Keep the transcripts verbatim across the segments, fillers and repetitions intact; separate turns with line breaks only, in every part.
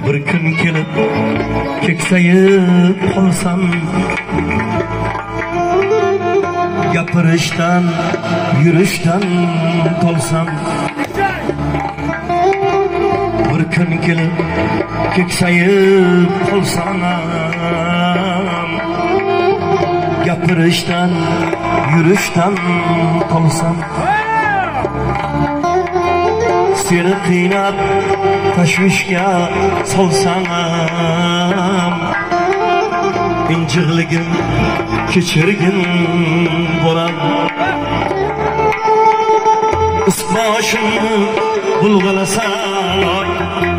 bir kun kelib keksayib qolsam, gapirishdan yurishdan tolsam, bir kun kelib keksayib qolsam, gapirishdan yurishdan tolsam, seni qiynab tashvishga solsam, injiqligim kechirgin bolam, isboshimni bulg'alasam,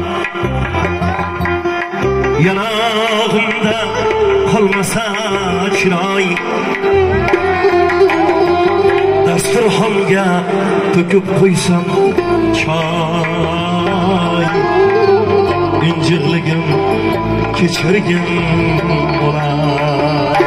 yanog'imda qolmasa chiroy, dasturxonga to'kib qo'ysam choy, injiqligim kechirgin bolam.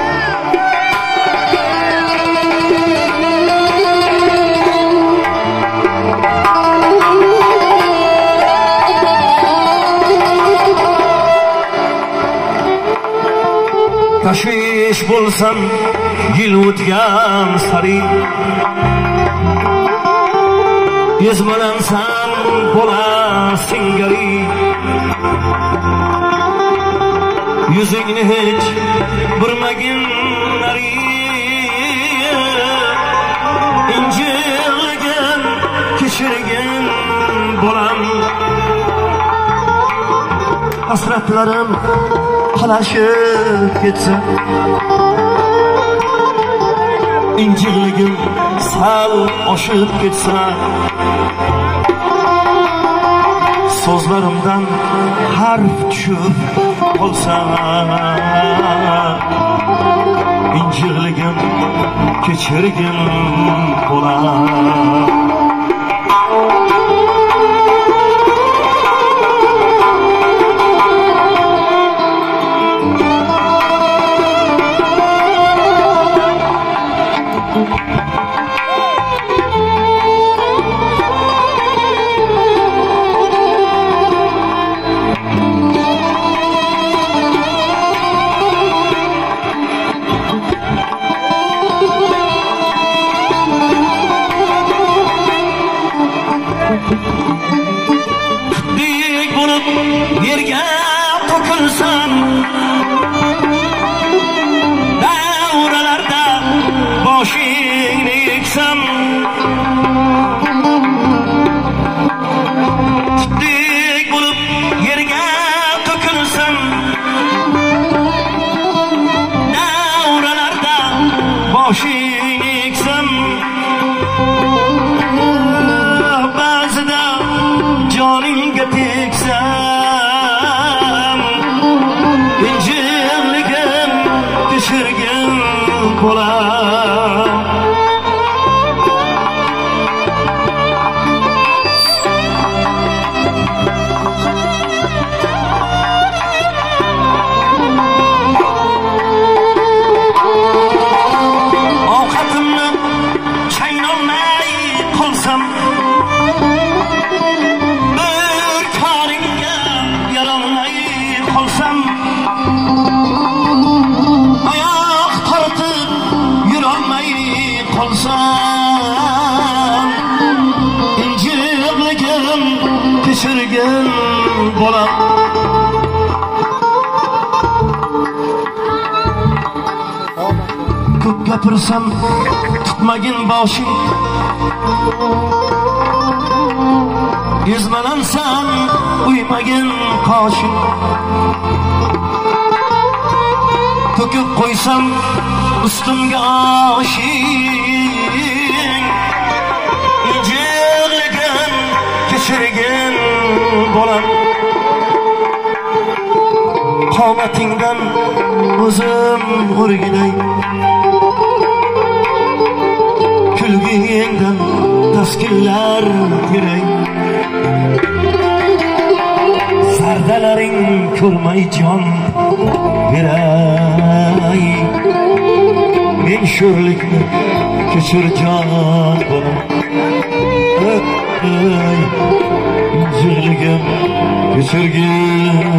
Tashvish bo'lsam yil o'tgan sari, ezmalansam bo'la singari, yuzingni hech burmagin nari, injiqligim kechirgin bolam. Hasratlarim qalashib ketsa, injiqligim sal oshib ketsa, so'zlarimdan harf tushib qolsa, injiqligim kechirgin bolam. Tutdek bo'lib yerga to'kilsam, davralarda boshingni eksam, tutdek bo'lib yerga to'kilsam, davralarda boshingni eksam, joningga tegsam, injiqligim kechirgin bolam. Ovqatimni chaynolmay qolsam, oyoq tortib yurolmay qolsam, injiqligim kechirgin bolam. Ko'p gapirsam tutmagin boshing, ezmalansam uymagin qoshing, to'kib qo'ysam ustimga oshing, injiqligim kechirgin bolam. Qomatingdan o'zim o'rgilay, kulgingdan taskinlar teray, sardalaring ko'rmay jon beray, men sho'rlikni kechir jon bolam. Injiqligim kechirgin